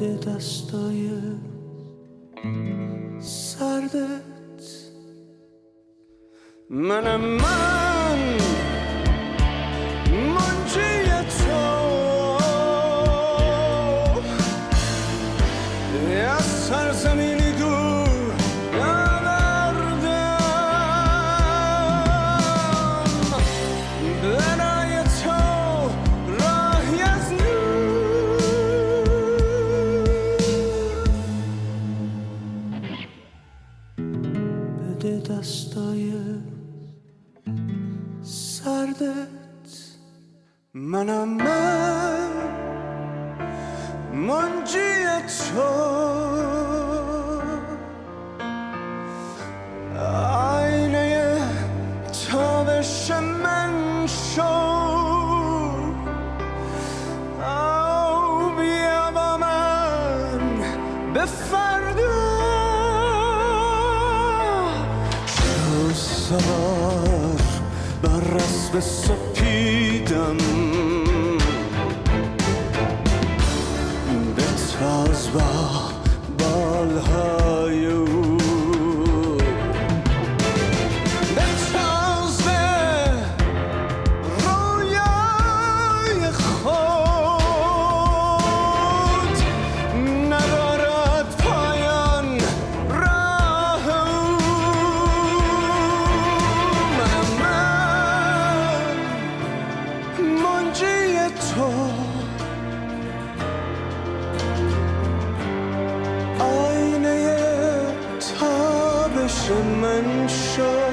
بده دستای سردت. منم من منجی تو از سرزمینی دور نوردم برای تو راهی از نور. بده دستای سردت. منم من منجی تو آینه تابش من شو. بیا با من به فردا شو سوار بر اسب سپیدم بتاز با بالهای او بتاز به رویای خود ندارد پایان راه او. من منجی تو آینه تابش من شو.